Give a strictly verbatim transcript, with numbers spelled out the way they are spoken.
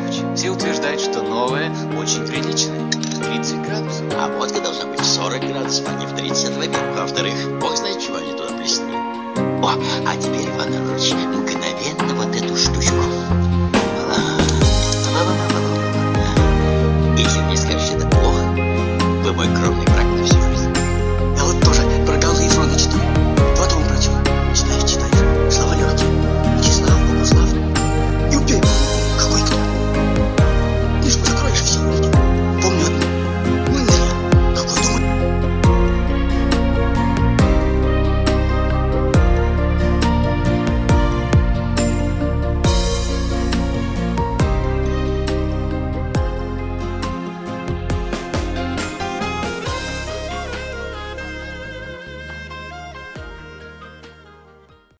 Ефимович. Все утверждают, что новое очень приличное. тридцать градусов. А водка должна быть сорок градусов, а не в тридцать. Во-первых. Во-вторых, бог знает, чего они туда плеснули. О, а теперь, Иван Иванович, мгновенно вот эту штучку. Если мне скажешь, это плохо, вы мой кровный